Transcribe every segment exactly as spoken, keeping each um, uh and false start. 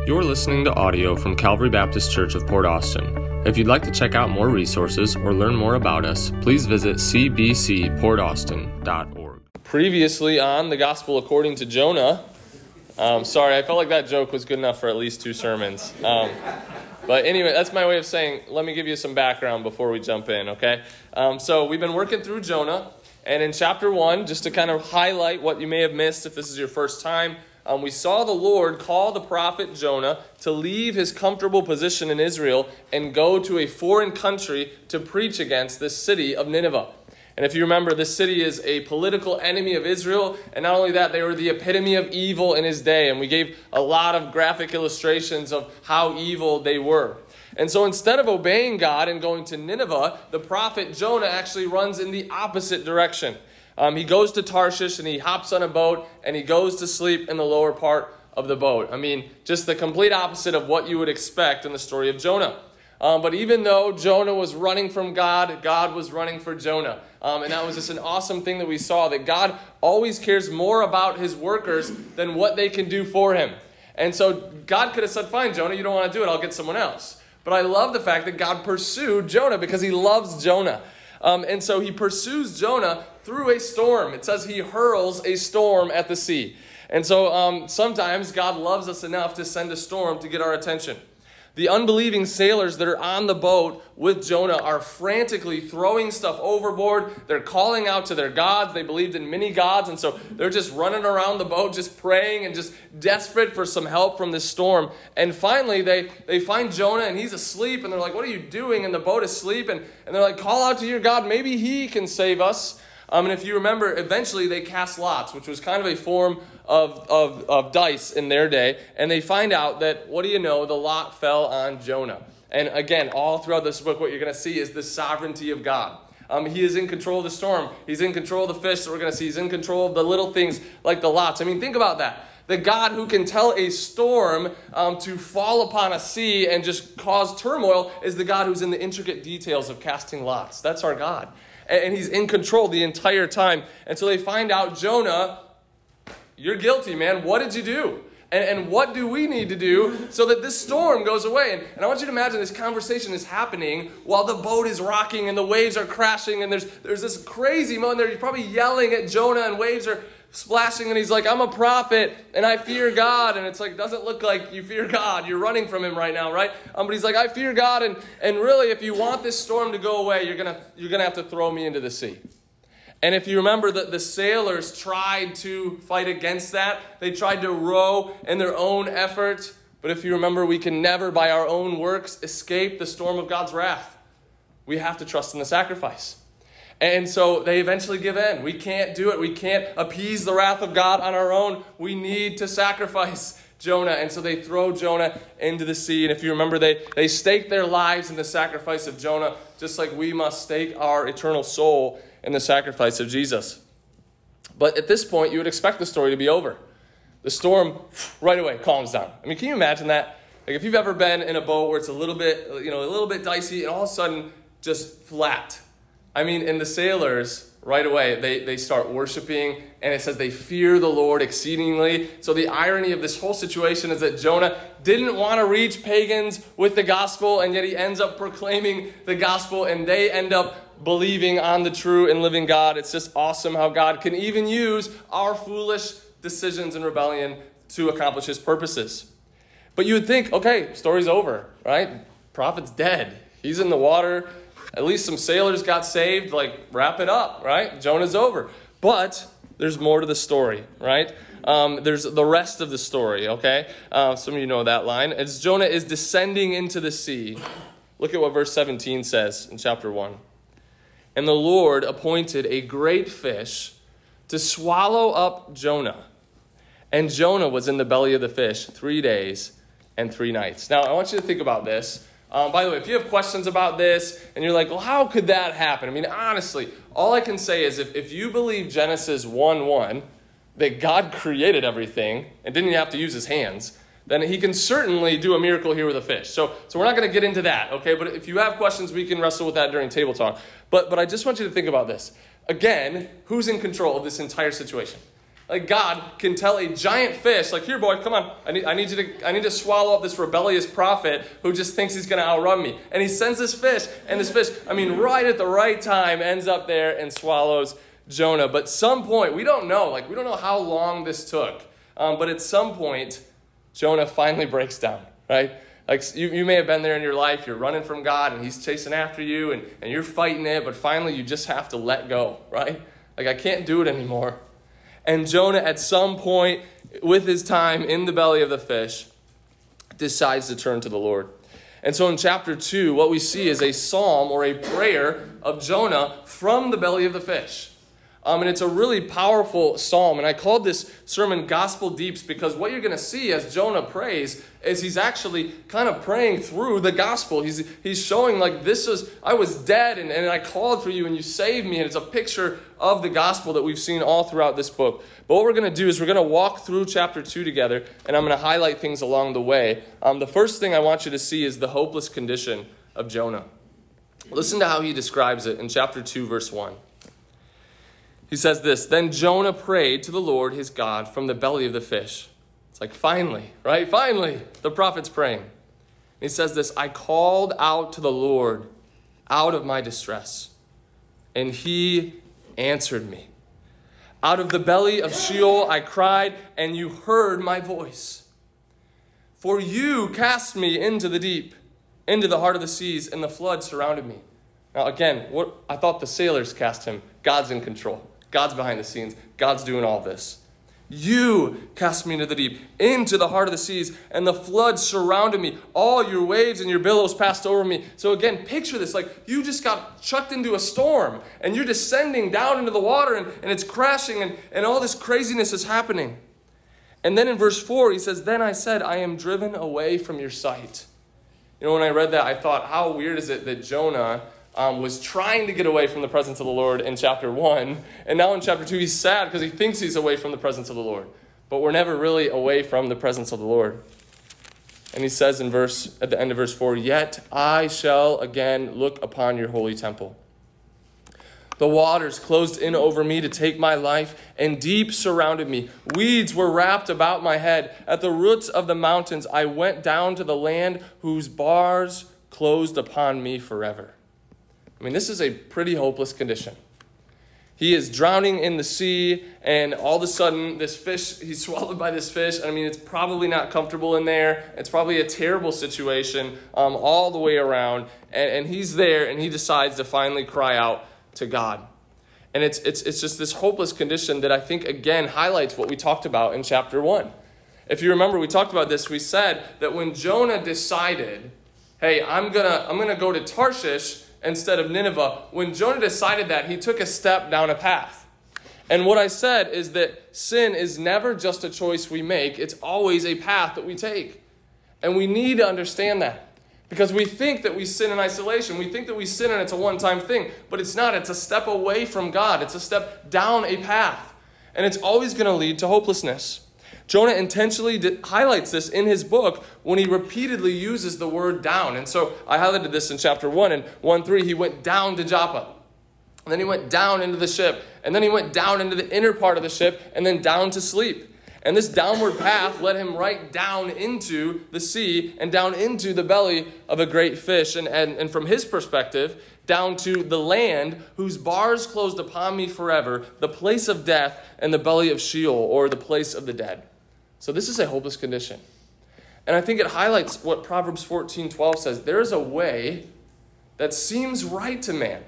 You're listening to audio from Calvary Baptist Church of Port Austin. If you'd like to check out more resources or learn more about us, please visit c b c port austin dot org. Previously on the Gospel according to Jonah, um, sorry, I felt like that joke was good enough for at least two sermons. Um, but anyway, that's my way of saying, let me give you some background before we jump in, okay? Um, so we've been working through Jonah, and in chapter one, just to kind of highlight what you may have missed if this is your first time, Um, we saw the Lord call the prophet Jonah to leave his comfortable position in Israel and go to a foreign country to preach against this city of Nineveh. And if you remember, this city is a political enemy of Israel. And not only that, they were the epitome of evil in his day. And we gave a lot of graphic illustrations of how evil they were. And so instead of obeying God and going to Nineveh, the prophet Jonah actually runs in the opposite direction. Um, he goes to Tarshish and he hops on a boat and he goes to sleep in the lower part of the boat. I mean, just the complete opposite of what you would expect in the story of Jonah. Um, but even though Jonah was running from God, God was running for Jonah. Um, and that was just an awesome thing that we saw, that God always cares more about his workers than what they can do for him. And so God could have said, fine, Jonah, you don't want to do it, I'll get someone else. But I love the fact that God pursued Jonah because he loves Jonah. Um, and so he pursues Jonah through a storm. It says he hurls a storm at the sea. And so um, sometimes God loves us enough to send a storm to get our attention. The unbelieving sailors that are on the boat with Jonah are frantically throwing stuff overboard. They're calling out to their gods. They believed in many gods, and so they're just running around the boat, just praying and just desperate for some help from this storm. And finally, they, they find Jonah, and he's asleep, and they're like, what are you doing? And the boat is asleep, and, and they're like, call out to your God. Maybe he can save us. Um, and if you remember, eventually they cast lots, which was kind of a form of, of, of dice in their day. And they find out that, what do you know, the lot fell on Jonah. And again, all throughout this book, what you're going to see is the sovereignty of God. Um, he is in control of the storm. He's in control of the fish that we're going to see. He's in control of the little things like the lots. I mean, think about that. The God who can tell a storm um, to fall upon a sea and just cause turmoil is the God who's in the intricate details of casting lots. That's our God. And he's in control the entire time. And so they find out, Jonah, you're guilty, man. What did you do? And, and what do we need to do so that this storm goes away? And, and I want you to imagine this conversation is happening while the boat is rocking and the waves are crashing. And there's, there's this crazy moment there. You're probably yelling at Jonah and waves are splashing. And he's like, I'm a prophet and I fear God. And it's like, doesn't look like you fear God. You're running from him right now, right? Um, but he's like, I fear God. And, and really, if you want this storm to go away, you're going to you're gonna have to throw me into the sea. And if you remember that the sailors tried to fight against that, they tried to row in their own effort. But if you remember, we can never, by our own works, escape the storm of God's wrath. We have to trust in the sacrifice. And so they eventually give in. We can't do it. We can't appease the wrath of God on our own. We need to sacrifice Jonah. And so they throw Jonah into the sea. And if you remember, they, they stake their lives in the sacrifice of Jonah, just like we must stake our eternal soul in the sacrifice of Jesus. But at this point, you would expect the story to be over. The storm right away calms down. I mean, can you imagine that? Like if you've ever been in a boat where it's a little bit, you know, a little bit dicey, and all of a sudden just flat. I mean, and the sailors, right away, they, they start worshiping, and it says they fear the Lord exceedingly. So the irony of this whole situation is that Jonah didn't want to reach pagans with the gospel, and yet he ends up proclaiming the gospel, and they end up believing on the true and living God. It's just awesome how God can even use our foolish decisions and rebellion to accomplish his purposes. But you would think, okay, story's over, right? Prophet's dead. He's in the water. At least some sailors got saved, like wrap it up, right? Jonah's over. But there's more to the story, right? Um, there's the rest of the story, okay? Uh, some of you know that line. As Jonah is descending into the sea, look at what verse seventeen says in chapter one. And the Lord appointed a great fish to swallow up Jonah. And Jonah was in the belly of the fish three days and three nights. Now, I want you to think about this. Um, by the way, if you have questions about this and you're like, well, how could that happen? I mean, honestly, all I can say is if, if you believe Genesis one one, that God created everything and didn't have to use his hands, then he can certainly do a miracle here with a fish. So, so we're not going to get into that, okay? But if you have questions, we can wrestle with that during table talk. But, but I just want you to think about this. Again, who's in control of this entire situation? Like God can tell a giant fish, like, here, boy, come on. I need, I need you to, I need to swallow up this rebellious prophet who just thinks he's going to outrun me. And he sends this fish, and this fish, I mean, right at the right time, ends up there and swallows Jonah. But some point, we don't know, like, we don't know how long this took. Um, but at some point, Jonah finally breaks down, right? Like, you, you may have been there in your life, you're running from God, and he's chasing after you, and, and you're fighting it, but finally you just have to let go, right? Like, I can't do it anymore. And Jonah, at some point with his time in the belly of the fish, decides to turn to the Lord. And so in chapter two, what we see is a psalm or a prayer of Jonah from the belly of the fish. Um, and it's a really powerful psalm. And I called this sermon Gospel Deeps because what you're going to see as Jonah prays is he's actually kind of praying through the gospel. He's he's showing like this is, I was dead and, and I called for you and you saved me. And it's a picture of the gospel that we've seen all throughout this book. But what we're going to do is we're going to walk through chapter two together, and I'm going to highlight things along the way. Um, the first thing I want you to see is the hopeless condition of Jonah. Listen to how he describes it in chapter two, verse one. He says this, "Then Jonah prayed to the Lord his God from the belly of the fish." It's like, finally, right? Finally, the prophet's praying. And he says this, "I called out to the Lord out of my distress, and he answered me. Out of the belly of Sheol I cried, and you heard my voice. For you cast me into the deep, into the heart of the seas, and the flood surrounded me." Now again, what I thought the sailors cast him. God's in control. God's behind the scenes. God's doing all this. "You cast me into the deep, into the heart of the seas, and the flood surrounded me. All your waves and your billows passed over me." So again, picture this, like you just got chucked into a storm, and you're descending down into the water, and, and it's crashing, and, and all this craziness is happening. And then in verse four, he says, "Then I said, I am driven away from your sight." You know, when I read that, I thought, how weird is it that Jonah Um, was trying to get away from the presence of the Lord in chapter one. And now in chapter two, he's sad because he thinks he's away from the presence of the Lord. But we're never really away from the presence of the Lord. And he says in verse, at the end of verse four, "Yet I shall again look upon your holy temple. The waters closed in over me to take my life, and deep surrounded me. Weeds were wrapped about my head. At the roots of the mountains, I went down to the land whose bars closed upon me forever." I mean, this is a pretty hopeless condition. He is drowning in the sea, and all of a sudden, this fish, he's swallowed by this fish. I mean, it's probably not comfortable in there. It's probably a terrible situation um, all the way around. And, and he's there, and he decides to finally cry out to God. And it's, it's, it's just this hopeless condition that I think, again, highlights what we talked about in chapter one. If you remember, we talked about this. We said that when Jonah decided, hey, I'm gonna I'm gonna go to Tarshish instead of Nineveh, when Jonah decided that, he took a step down a path. And what I said is that sin is never just a choice we make. It's always a path that we take. And we need to understand that. Because we think that we sin in isolation. We think that we sin and it's a one-time thing. But it's not. It's a step away from God. It's a step down a path. And it's always going to lead to hopelessness. Jonah intentionally did, highlights this in his book when he repeatedly uses the word down. And so I highlighted this in chapter one. In one three, he went down to Joppa. And then he went down into the ship. And then he went down into the inner part of the ship and then down to sleep. And this downward path led him right down into the sea and down into the belly of a great fish. And, and, and from his perspective, down to the land whose bars closed upon me forever, the place of death and the belly of Sheol, or the place of the dead. So this is a hopeless condition. And I think it highlights what Proverbs fourteen twelve says. There is a way that seems right to man,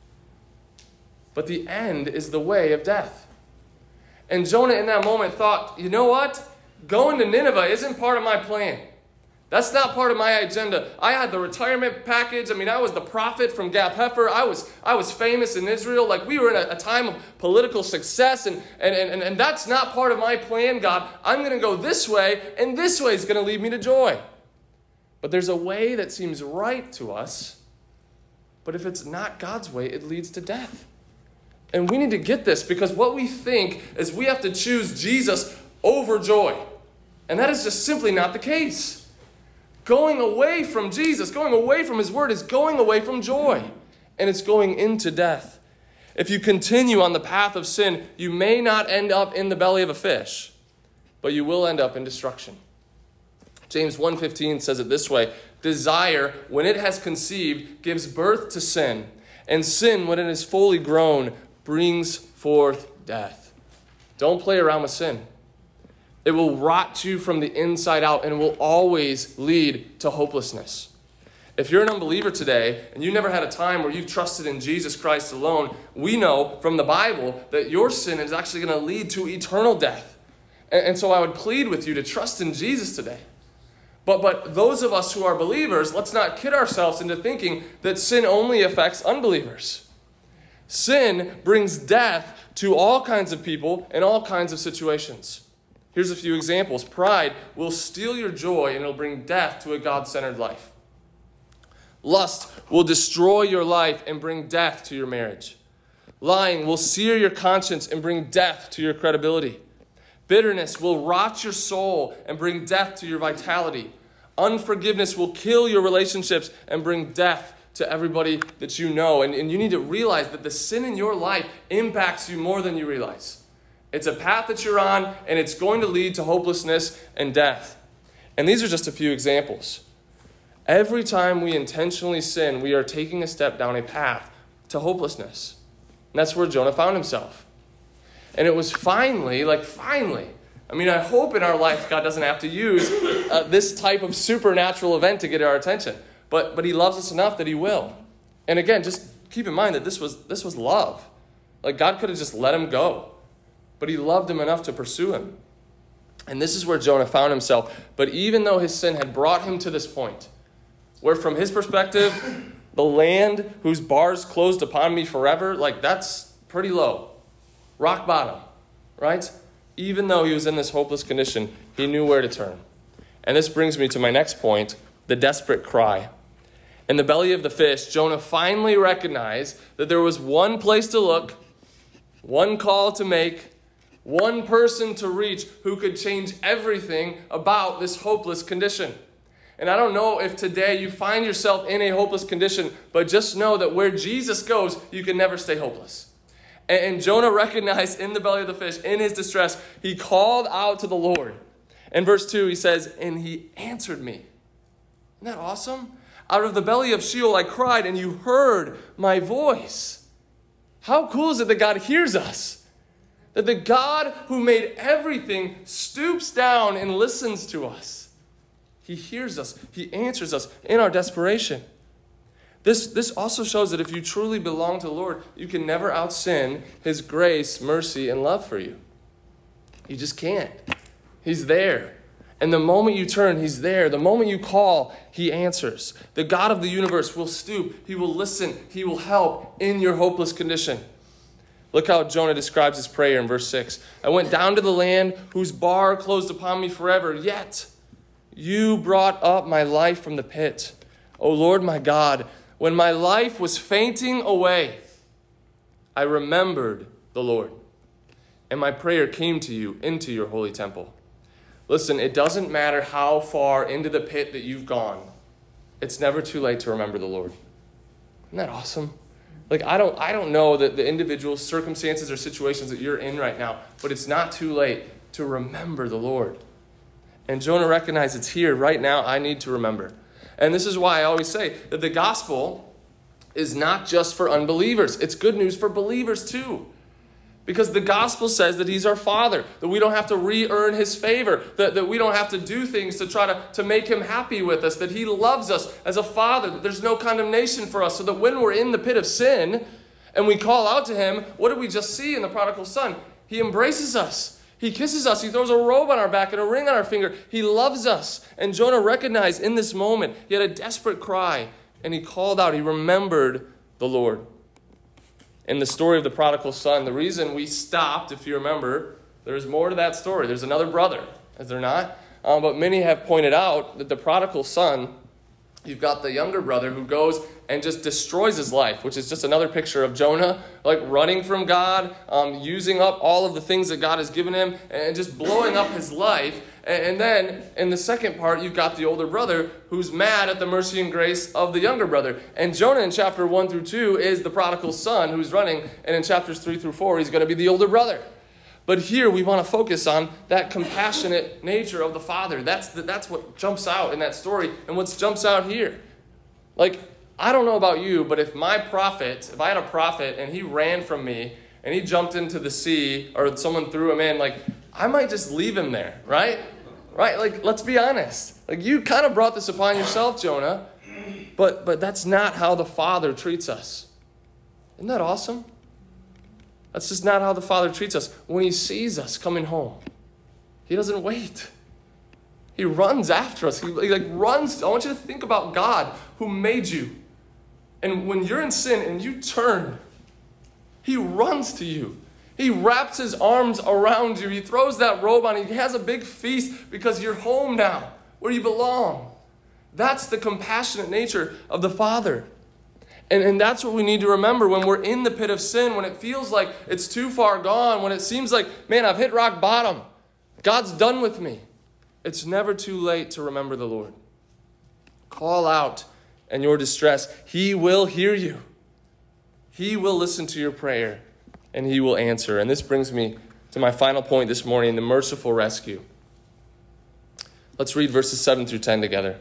but the end is the way of death. And Jonah in that moment thought, you know what? Going to Nineveh isn't part of my plan. That's not part of my agenda. I had the retirement package. I mean, I was the prophet from Gath Hepher. I was I was famous in Israel. Like, we were in a, a time of political success, and, and, and, and that's not part of my plan, God. I'm going to go this way, and this way is going to lead me to joy. But there's a way that seems right to us, but if it's not God's way, it leads to death. And we need to get this, because what we think is we have to choose Jesus over joy. And that is just simply not the case. Going away from Jesus, going away from his word is going away from joy. And it's going into death. If you continue on the path of sin, you may not end up in the belly of a fish, but you will end up in destruction. James one fifteen says it this way: desire, when it has conceived, gives birth to sin, and sin, when it is fully grown, brings forth death. Don't play around with sin. It will rot you from the inside out and will always lead to hopelessness. If you're an unbeliever today and you never had a time where you've trusted in Jesus Christ alone, we know from the Bible that your sin is actually going to lead to eternal death. And, and so I would plead with you to trust in Jesus today. But, but those of us who are believers, let's not kid ourselves into thinking that sin only affects unbelievers. Sin brings death to all kinds of people in all kinds of situations. Here's a few examples. Pride will steal your joy and it'll bring death to a God-centered life. Lust will destroy your life and bring death to your marriage. Lying will sear your conscience and bring death to your credibility. Bitterness will rot your soul and bring death to your vitality. Unforgiveness will kill your relationships and bring death to everybody that you know. And, and you need to realize that the sin in your life impacts you more than you realize. It's a path that you're on, and it's going to lead to hopelessness and death. And these are just a few examples. Every time we intentionally sin, we are taking a step down a path to hopelessness. And that's where Jonah found himself. And it was finally, like finally, I mean, I hope in our life God doesn't have to use uh, this type of supernatural event to get our attention. But but he loves us enough that he will. And again, just keep in mind that this was this was love. Like God could have just let him go. But he loved him enough to pursue him. And this is where Jonah found himself. But even though his sin had brought him to this point, where from his perspective, the land whose bars closed upon me forever, like that's pretty low. Rock bottom, right? Even though he was in this hopeless condition, he knew where to turn. And this brings me to my next point, the desperate cry. In the belly of the fish, Jonah finally recognized that there was one place to look, one call to make, one person to reach who could change everything about this hopeless condition. And I don't know if today you find yourself in a hopeless condition, but just know that where Jesus goes, you can never stay hopeless. And Jonah recognized in the belly of the fish, in his distress, he called out to the Lord. In verse two, he says, and he answered me. Isn't that awesome? Out of the belly of Sheol I cried, and you heard my voice. How cool is it that God hears us? That the God who made everything stoops down and listens to us. He hears us. He answers us in our desperation. This, this also shows that if you truly belong to the Lord, you can never out-sin his grace, mercy, and love for you. You just can't. He's there. And the moment you turn, he's there. The moment you call, he answers. The God of the universe will stoop. He will listen. He will help in your hopeless condition. Look how Jonah describes his prayer in verse six. I went down to the land whose bar closed upon me forever, yet you brought up my life from the pit. O Lord my God, when my life was fainting away, I remembered the Lord, and my prayer came to you into your holy temple. Listen, it doesn't matter how far into the pit that you've gone. It's never too late to remember the Lord. Isn't that awesome? Like, I don't, I don't know that the individual circumstances or situations that you're in right now, but it's not too late to remember the Lord. And Jonah recognized it's here right now. I need to remember. And this is why I always say that the gospel is not just for unbelievers. It's good news for believers too. Because the gospel says that he's our Father, that we don't have to re-earn his favor, that, that we don't have to do things to try to, to make him happy with us, that he loves us as a Father, that there's no condemnation for us, so that when we're in the pit of sin and we call out to him, what did we just see in the prodigal son? He embraces us. He kisses us. He throws a robe on our back and a ring on our finger. He loves us. And Jonah recognized in this moment, he had a desperate cry, and he called out. He remembered the Lord. In the story of the prodigal son, the reason we stopped, if you remember, there's more to that story. There's another brother, is there not? Um, but many have pointed out that the prodigal son, you've got the younger brother who goes and just destroys his life, which is just another picture of Jonah, like running from God, um, using up all of the things that God has given him, and just blowing up his life. And, and then in the second part, you've got the older brother who's mad at the mercy and grace of the younger brother. And Jonah in chapter one through two is the prodigal son who's running. And in chapters three through four, he's going to be the older brother. But here we want to focus on that compassionate nature of the father. That's the, that's what jumps out in that story and what jumps out here. Like, I don't know about you, but if my prophet, if I had a prophet and he ran from me and he jumped into the sea or someone threw him in, like, I might just leave him there, right? Right? Like, let's be honest. Like, you kind of brought this upon yourself, Jonah, but but that's not how the Father treats us. Isn't that awesome? That's just not how the Father treats us. When he sees us coming home, he doesn't wait. He runs after us. He, he like runs. I want you to think about God who made you. And when you're in sin and you turn, he runs to you. He wraps his arms around you. He throws that robe on you. He has a big feast because you're home now, where you belong. That's the compassionate nature of the Father. And, and that's what we need to remember when we're in the pit of sin, when it feels like it's too far gone, when it seems like, man, I've hit rock bottom. God's done with me. It's never too late to remember the Lord. Call out in your distress. He will hear you. He will listen to your prayer, and he will answer. And this brings me to my final point this morning, the merciful rescue. Let's read verses seven through ten together.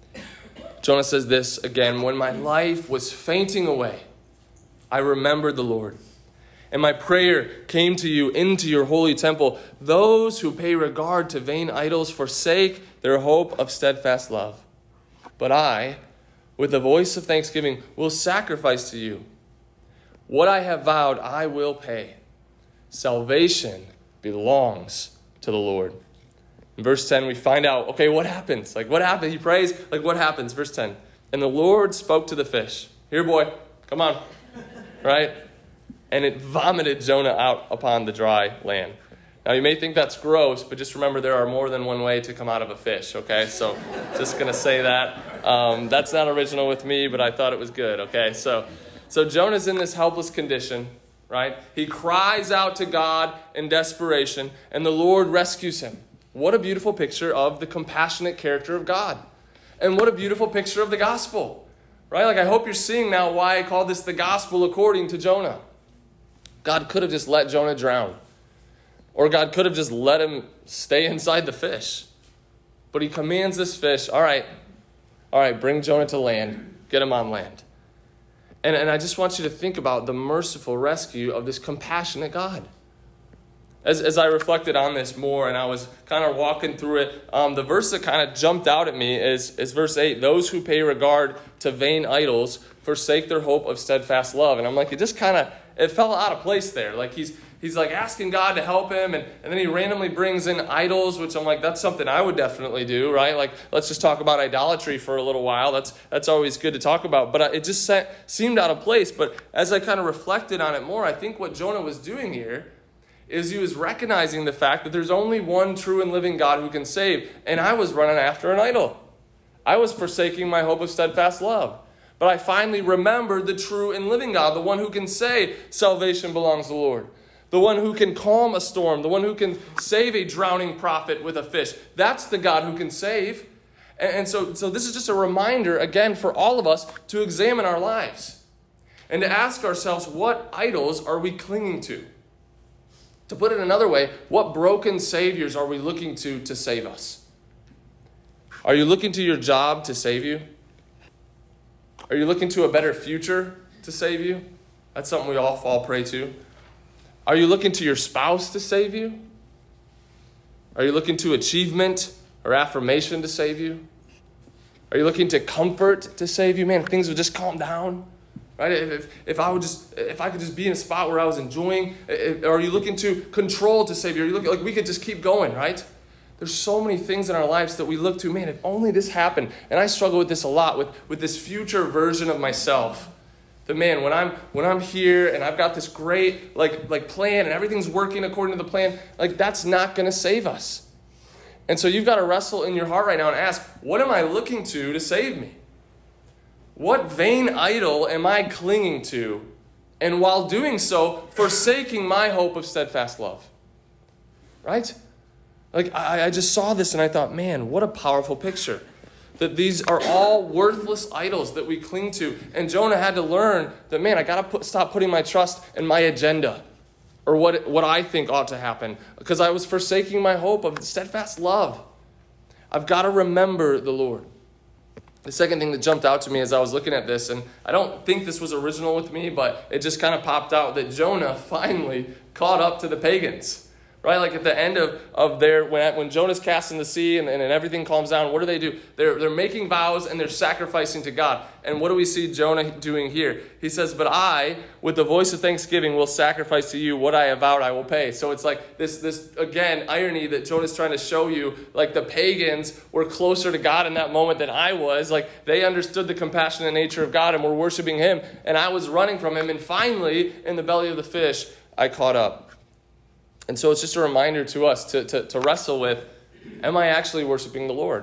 Jonah says this again, when my life was fainting away, I remembered the Lord, and my prayer came to you into your holy temple. Those who pay regard to vain idols forsake their hope of steadfast love. But I, with the voice of thanksgiving, will sacrifice to you. What I have vowed, I will pay. Salvation belongs to the Lord. In verse ten, we find out, okay, what happens? Like, what happened? He prays. Like, what happens? Verse ten. And the Lord spoke to the fish. Here, boy, come on. Right? And it vomited Jonah out upon the dry land. Now, you may think that's gross, but just remember there are more than one way to come out of a fish, okay? So, just going to say that. Um, that's not original with me, but I thought it was good, okay? So, so Jonah's in this helpless condition, right? He cries out to God in desperation, and the Lord rescues him. What a beautiful picture of the compassionate character of God. And what a beautiful picture of the gospel, right? Like, I hope you're seeing now why I call this the gospel according to Jonah. God could have just let Jonah drown. Or God could have just let him stay inside the fish. But he commands this fish, all right, all right, bring Jonah to land. Get him on land. And, and I just want you to think about the merciful rescue of this compassionate God. As, as I reflected on this more and I was kind of walking through it, um, the verse that kind of jumped out at me is, is verse eight. Those who pay regard to vain idols forsake their hope of steadfast love. And I'm like, it just kind of, it fell out of place there. Like he's he's like asking God to help him. And, and then he randomly brings in idols, which I'm like, that's something I would definitely do, right? Like, let's just talk about idolatry for a little while. That's, that's always good to talk about. But it just set, seemed out of place. But as I kind of reflected on it more, I think what Jonah was doing here is he was recognizing the fact that there's only one true and living God who can save. And I was running after an idol. I was forsaking my hope of steadfast love. But I finally remembered the true and living God, the one who can say salvation belongs to the Lord. The one who can calm a storm. The one who can save a drowning prophet with a fish. That's the God who can save. And, and so, so this is just a reminder, again, for all of us to examine our lives. And to ask ourselves, what idols are we clinging to? To put it another way, what broken saviors are we looking to to save us? Are you looking to your job to save you? Are you looking to a better future to save you? That's something we all fall prey to. Are you looking to your spouse to save you? Are you looking to achievement or affirmation to save you? Are you looking to comfort to save you? Man, things would just calm down. Right? If, if I would just, if I could just be in a spot where I was enjoying, if, are you looking to control to save you? Are you looking, like we could just keep going, right? There's so many things in our lives that we look to, man, if only this happened. And I struggle with this a lot, with, with this future version of myself. That man, when I'm when I'm here and I've got this great like like plan and everything's working according to the plan, like that's not gonna save us. And so you've got to wrestle in your heart right now and ask, what am I looking to to save me? What vain idol am I clinging to? And while doing so, forsaking my hope of steadfast love. Right? Like, I, I just saw this and I thought, man, what a powerful picture. That these are all worthless idols that we cling to. And Jonah had to learn that, man, I got to put, stop putting my trust in my agenda or what, what I think ought to happen, because I was forsaking my hope of steadfast love. I've got to remember the Lord. The second thing that jumped out to me as I was looking at this, and I don't think this was original with me, but it just kind of popped out, that Jonah finally caught up to the pagans. Right? Like at the end of, of their, when, when Jonah's cast in the sea and, and everything calms down, what do they do? They're, they're making vows and they're sacrificing to God. And what do we see Jonah doing here? He says, but I, with the voice of thanksgiving, will sacrifice to you what I have vowed I will pay. So it's like this, this again, irony that Jonah's trying to show you, like the pagans were closer to God in that moment than I was. Like they understood the compassionate nature of God and were worshiping him. And I was running from him. And finally, in the belly of the fish, I caught up. And so it's just a reminder to us to, to, to wrestle with, am I actually worshiping the Lord?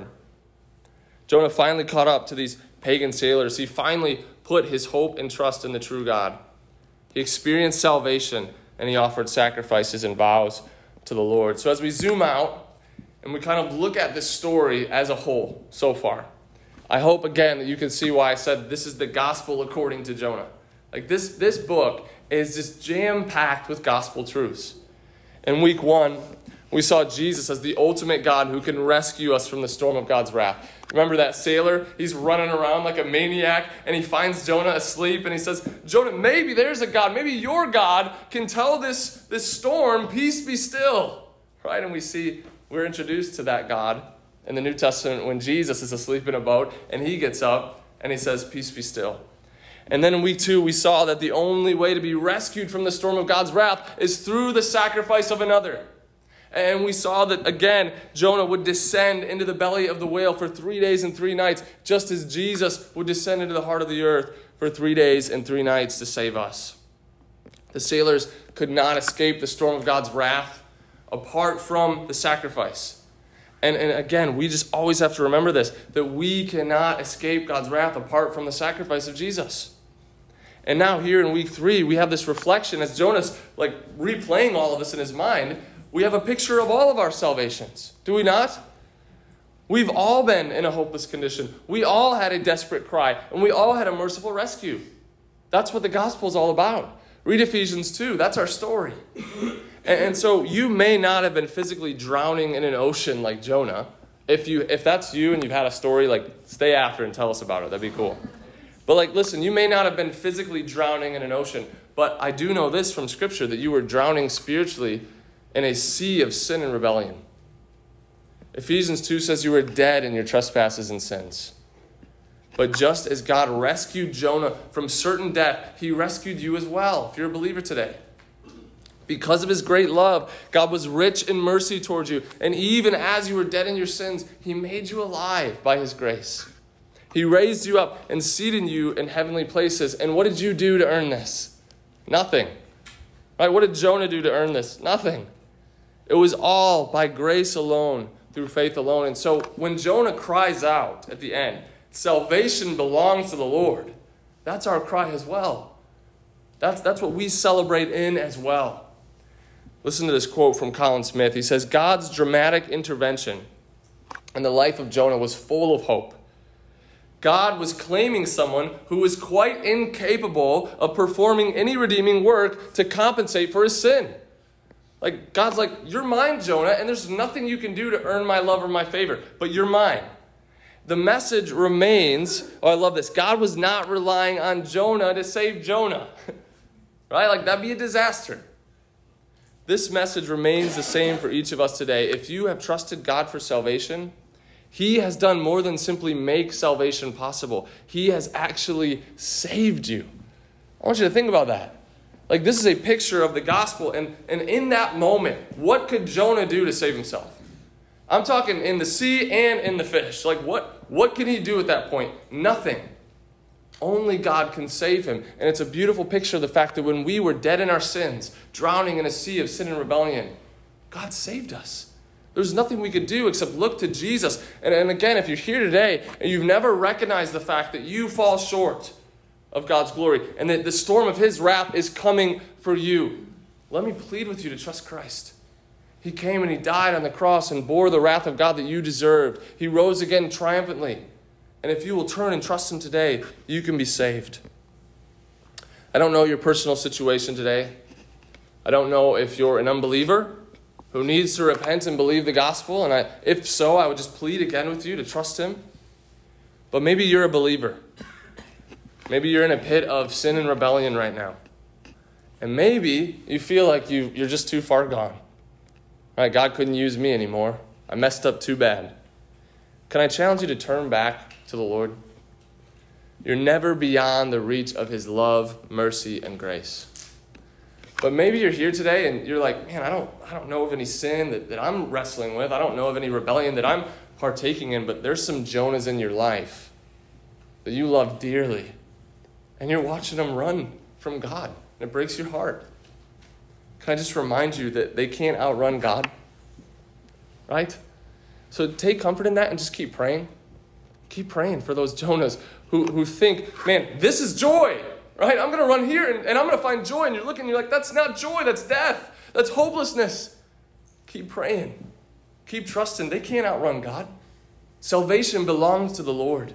Jonah finally caught up to these pagan sailors. He finally put his hope and trust in the true God. He experienced salvation, and he offered sacrifices and vows to the Lord. So as we zoom out and we kind of look at this story as a whole so far, I hope, again, that you can see why I said this is the gospel according to Jonah. Like this, this book is just jam-packed with gospel truths. In week one, we saw Jesus as the ultimate God who can rescue us from the storm of God's wrath. Remember that sailor? He's running around like a maniac, and he finds Jonah asleep, and he says, Jonah, maybe there's a God. Maybe your God can tell this, this storm, peace be still. Right? And we see, we're introduced to that God in the New Testament when Jesus is asleep in a boat, and he gets up, and he says, peace be still. And then in week two, we saw that the only way to be rescued from the storm of God's wrath is through the sacrifice of another. And we saw that, again, Jonah would descend into the belly of the whale for three days and three nights, just as Jesus would descend into the heart of the earth for three days and three nights to save us. The sailors could not escape the storm of God's wrath apart from the sacrifice. And, and again, we just always have to remember this, that we cannot escape God's wrath apart from the sacrifice of Jesus. And now here in week three, we have this reflection as Jonah's like replaying all of this in his mind. We have a picture of all of our salvations. Do we not? We've all been in a hopeless condition. We all had a desperate cry, and we all had a merciful rescue. That's what the gospel is all about. Read Ephesians two. That's our story. And, and so you may not have been physically drowning in an ocean like Jonah. If you, if that's you and you've had a story, like stay after and tell us about it. That'd be cool. But like, listen, you may not have been physically drowning in an ocean, but I do know this from Scripture, that you were drowning spiritually in a sea of sin and rebellion. Ephesians two says you were dead in your trespasses and sins. But just as God rescued Jonah from certain death, he rescued you as well, if you're a believer today. Because of his great love, God was rich in mercy towards you. And even as you were dead in your sins, he made you alive by his grace. He raised you up and seated you in heavenly places. And what did you do to earn this? Nothing. Right? What did Jonah do to earn this? Nothing. It was all by grace alone, through faith alone. And so when Jonah cries out at the end, salvation belongs to the Lord, that's our cry as well. That's, that's what we celebrate in as well. Listen to this quote from Colin Smith. He says, God's dramatic intervention in the life of Jonah was full of hope. God was claiming someone who was quite incapable of performing any redeeming work to compensate for his sin. Like, God's like, you're mine, Jonah, and there's nothing you can do to earn my love or my favor, but you're mine. The message remains, oh, I love this, God was not relying on Jonah to save Jonah. Right? Like, that'd be a disaster. This message remains the same for each of us today. If you have trusted God for salvation, he has done more than simply make salvation possible. He has actually saved you. I want you to think about that. Like, this is a picture of the gospel. And, and in that moment, what could Jonah do to save himself? I'm talking in the sea and in the fish. Like, what, what can he do at that point? Nothing. Only God can save him. And it's a beautiful picture of the fact that when we were dead in our sins, drowning in a sea of sin and rebellion, God saved us. There's nothing we could do except look to Jesus. And, and again, if you're here today and you've never recognized the fact that you fall short of God's glory and that the storm of his wrath is coming for you, let me plead with you to trust Christ. He came and he died on the cross and bore the wrath of God that you deserved. He rose again triumphantly. And if you will turn and trust him today, you can be saved. I don't know your personal situation today. I don't know if you're an unbeliever who needs to repent and believe the gospel. And I, if so, I would just plead again with you to trust him. But maybe you're a believer. Maybe you're in a pit of sin and rebellion right now. And maybe you feel like you, you're just too far gone. Right, God couldn't use me anymore. I messed up too bad. Can I challenge you to turn back to the Lord? You're never beyond the reach of his love, mercy, and grace. But maybe you're here today and you're like, man, I don't I don't know of any sin that, that I'm wrestling with. I don't know of any rebellion that I'm partaking in, but there's some Jonahs in your life that you love dearly. And you're watching them run from God. And it breaks your heart. Can I just remind you that they can't outrun God? Right? So take comfort in that and just keep praying. Keep praying for those Jonahs who, who think, man, this is joy, right? I'm going to run here and, and I'm going to find joy. And you're looking, you're like, that's not joy, that's death. That's hopelessness. Keep praying. Keep trusting. They can't outrun God. Salvation belongs to the Lord.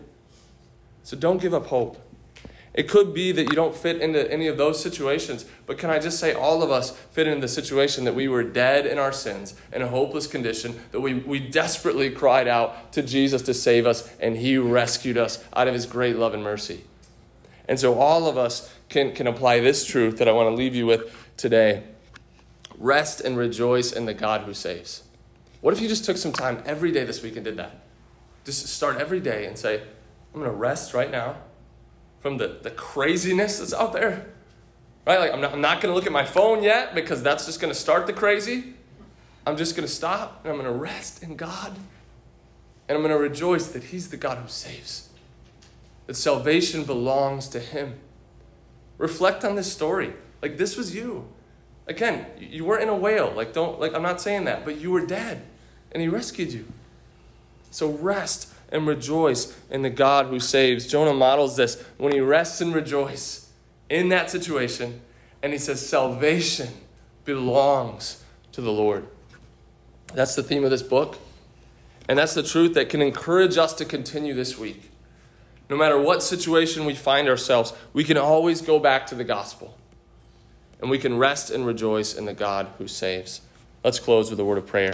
So don't give up hope. It could be that you don't fit into any of those situations, but can I just say all of us fit into the situation that we were dead in our sins, in a hopeless condition, that we, we desperately cried out to Jesus to save us, and he rescued us out of his great love and mercy. And so all of us can, can apply this truth that I want to leave you with today. Rest and rejoice in the God who saves. What if you just took some time every day this week and did that? Just start every day and say, I'm going to rest right now from the, the craziness that's out there, right? Like I'm not, I'm not going to look at my phone yet because that's just going to start the crazy. I'm just going to stop and I'm going to rest in God. And I'm going to rejoice that he's the God who saves. That salvation belongs to him. Reflect on this story. Like this was you. Again, you weren't in a whale. Like don't, like I'm not saying that, but you were dead and he rescued you. So rest and rejoice in the God who saves. Jonah models this when he rests and rejoices in that situation. And he says, salvation belongs to the Lord. That's the theme of this book. And that's the truth that can encourage us to continue this week. No matter what situation we find ourselves, we can always go back to the gospel. And we can rest and rejoice in the God who saves. Let's close with a word of prayer.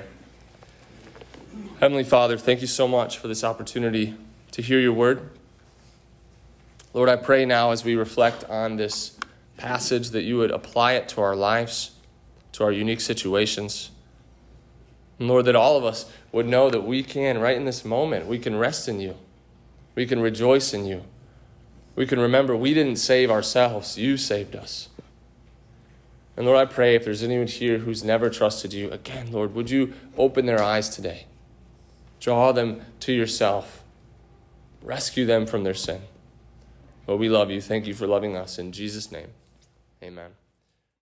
Heavenly Father, thank you so much for this opportunity to hear your word. Lord, I pray now as we reflect on this passage that you would apply it to our lives, to our unique situations. And Lord, that all of us would know that we can, right in this moment, we can rest in you. We can rejoice in you. We can remember we didn't save ourselves. You saved us. And Lord, I pray if there's anyone here who's never trusted you, again, Lord, would you open their eyes today? Draw them to yourself. Rescue them from their sin. Lord, we love you. Thank you for loving us. In Jesus' name, amen.